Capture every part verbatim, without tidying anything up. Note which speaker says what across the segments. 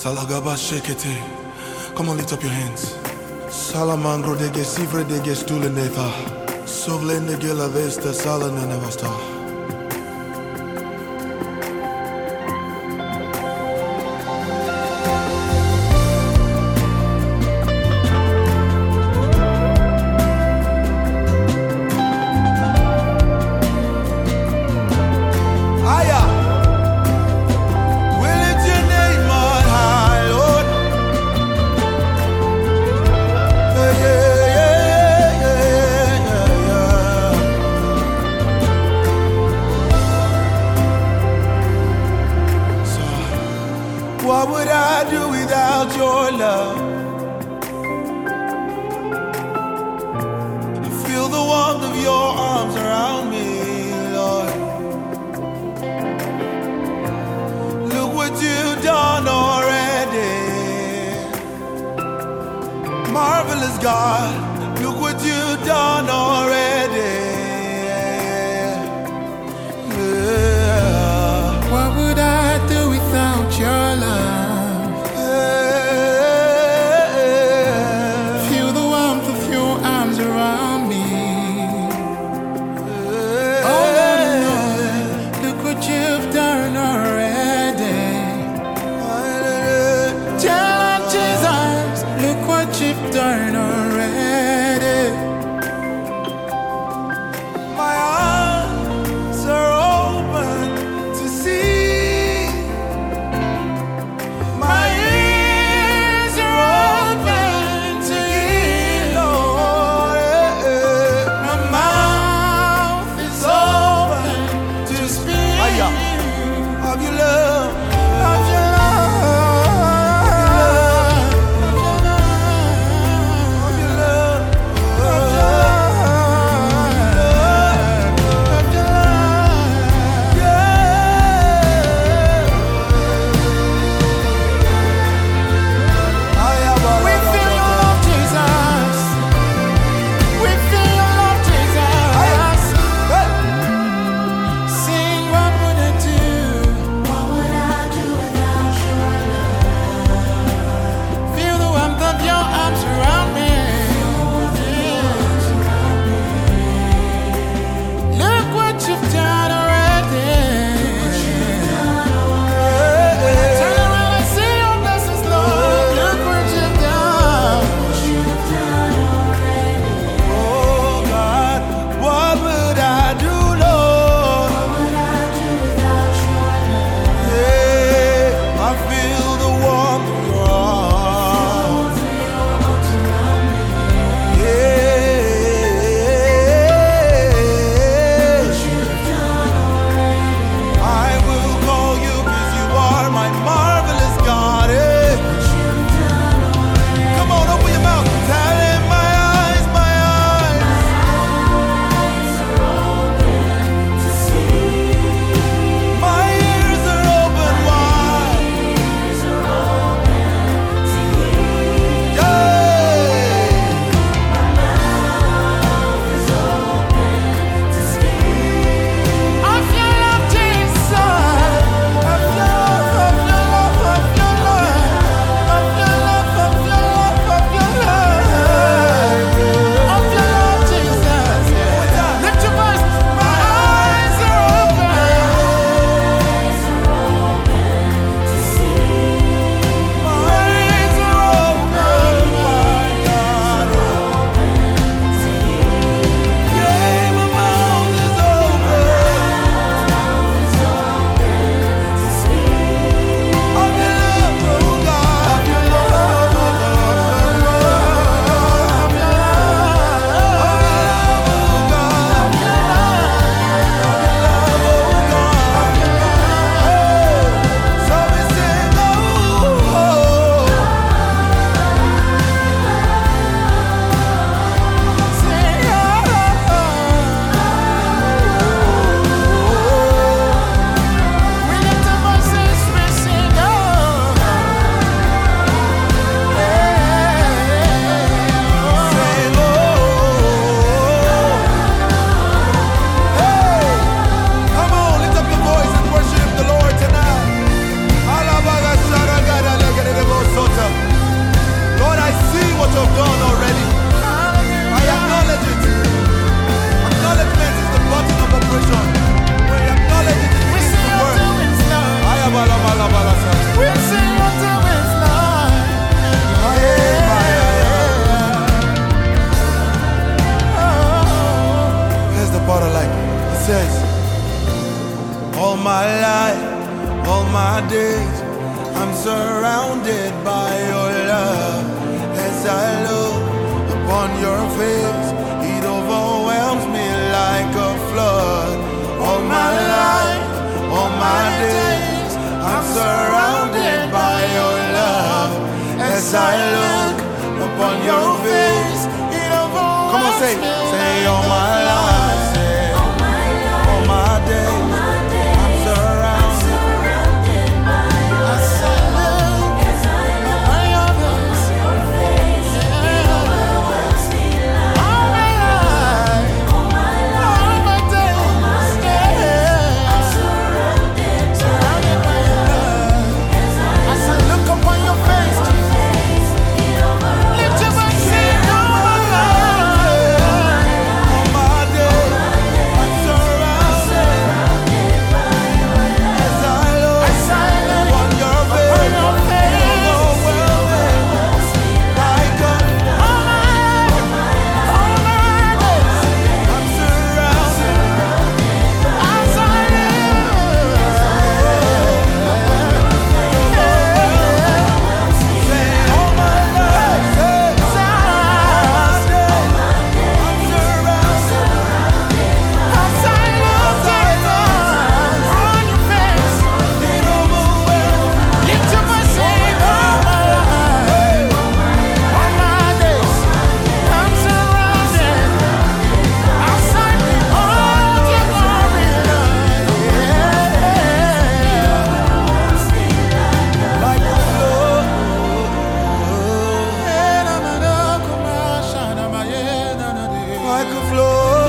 Speaker 1: Salagaba shekete. Come on, lift up your hands. Salamangro de gesivre de gestulenetha. Sovlende gela vesta salanenavasta.
Speaker 2: What would I do without your love? I feel the warmth of your arms around me, Lord. Look what you've done already. Marvelous God, look what you've done already. Yeah.
Speaker 3: What would I do without your love? Feel the warmth of your arms around me. Oh Lord, I know, look what you've done already. Tell Jesus, look what you've done already.
Speaker 1: says, all my life, all my days, I'm surrounded by your love. As I look upon your face, it overwhelms me like a flood. All my life, all my days, I'm surrounded by your love. As I look upon your face, it overwhelms me. Come on, say, say, all my life, say, all my days, I'm surrounded by your love. As I look upon your face, it overwhelms me like all my life, all my days, I'm surrounded by your love. As I look upon your face, lift your voice, say, all my life, all my days, I'm surrounded by your love. As I look upon your face, it overwhelms me like a all my days, I'm surrounded. As I say, all my life, say, I'm surrounded. As I look on your face, it overwhelms. Lift your voice, say, all my life, all my days, I'm surrounded. Outside me, all your glory, Lord, yeah. Like a flood, like a flood.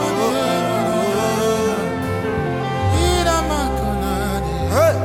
Speaker 1: Hey,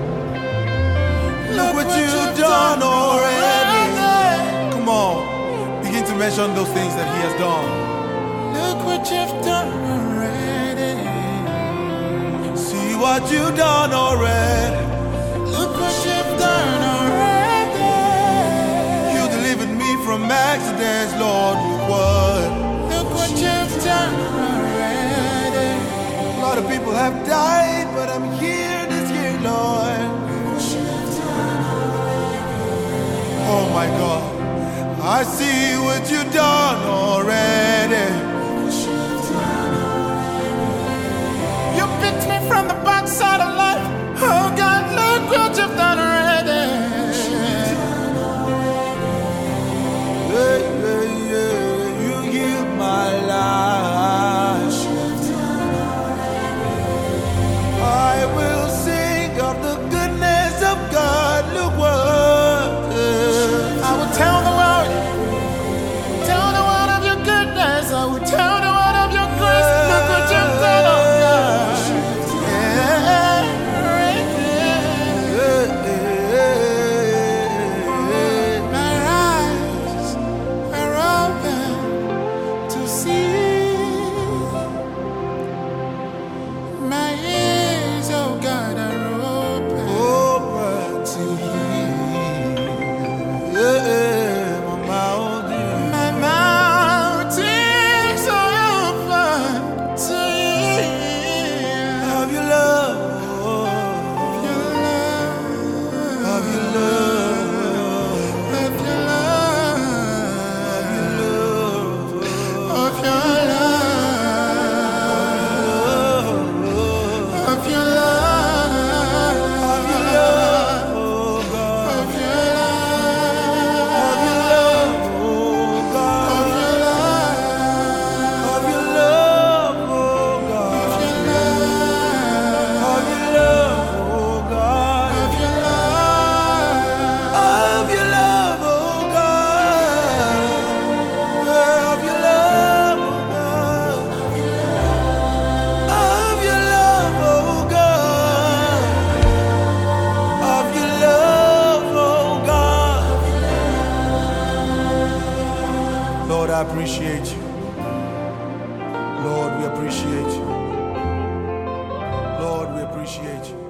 Speaker 1: look what you've done already. Come on, begin to mention those things that He has done.
Speaker 3: Look what you've done already.
Speaker 1: See what you've done already.
Speaker 3: Look what you've done already.
Speaker 1: You delivered me from accidents, Lord. Look what
Speaker 3: Look what you've done already.
Speaker 1: a lot of people have died, but I'm here this year, Lord. Oh my God, I see what you've done already.
Speaker 3: You picked me from the backside of life. Oh God, look what you've done already.
Speaker 1: Yeah, yeah, yeah. You healed my life. I will sing of the goodness of God. Look what
Speaker 3: I will tell the world, tell the world of your goodness. I will tell the world of your grace. Look what you've done, oh God. My eyes are open to see. My ears, oh God, are open to hear. My mouth is open to hear.
Speaker 1: of your love,
Speaker 3: Your love,
Speaker 1: of your love,
Speaker 3: of your love, of your love, of your love,
Speaker 1: of your love, oh God,
Speaker 3: of your love,
Speaker 1: of your love, oh God,
Speaker 3: of your love,
Speaker 1: of your love, oh God,
Speaker 3: of your love,
Speaker 1: of your love, oh God,
Speaker 3: of your love.
Speaker 1: of your love, oh God, of your love, oh God, of your love, oh God, of your love, oh God. Lord, I appreciate you. Lord, we appreciate you. Lord, we appreciate you.